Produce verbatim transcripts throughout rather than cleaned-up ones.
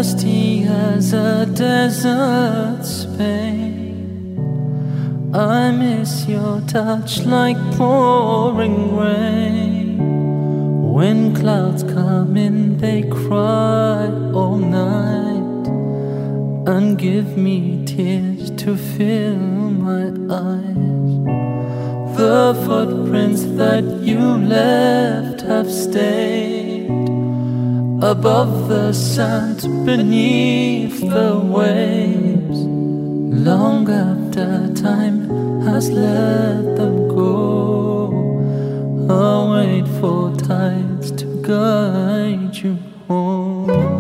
thirsty as a desert Spain. I miss your touch like pouring rain. When clouds come in, they cry all night and give me tears to fill my eyes. The footprints that you left have stayed above the sand, beneath the waves, long after time has let them go. I'll wait for tides to guide you home.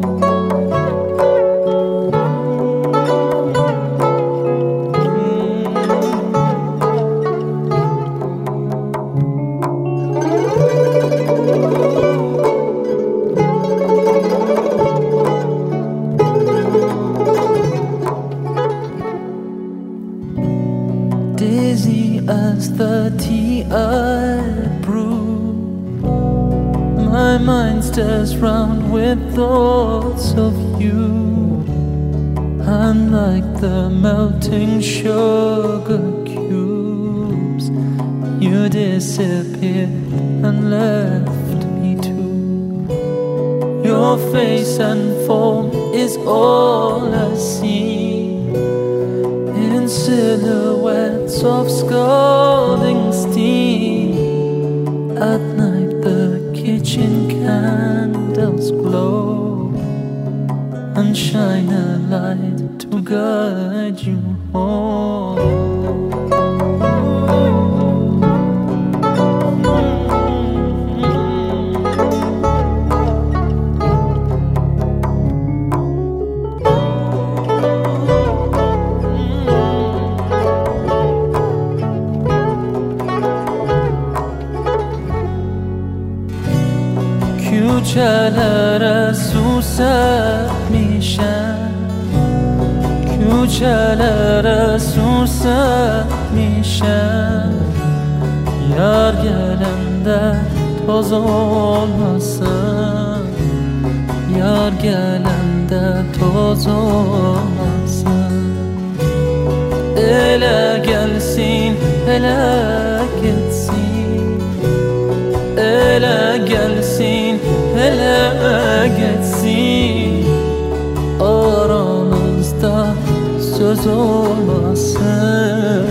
Dizzy as the tea I brew, my mind stirs round with thoughts of you. And like the melting sugar cubes, you disappeared and left me too. Your face and form is all I see, in silhouettes of scalding steam. At night the kitchen candles glow and shine a light to guide you home. کوچه‌لere سوسه میشن، کوچه‌لere سوسه میشن. Yar gelende toz olmasın, yar gelende toz olmasın. Ele gelsin, ele gitsin, ele gelsin, hele geçsin. Aramızda söz olmasın,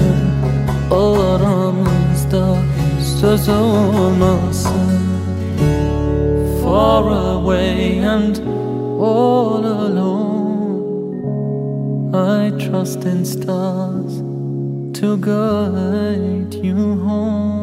aramızda söz olmasın. Far away and all alone, I trust in stars to guide you home.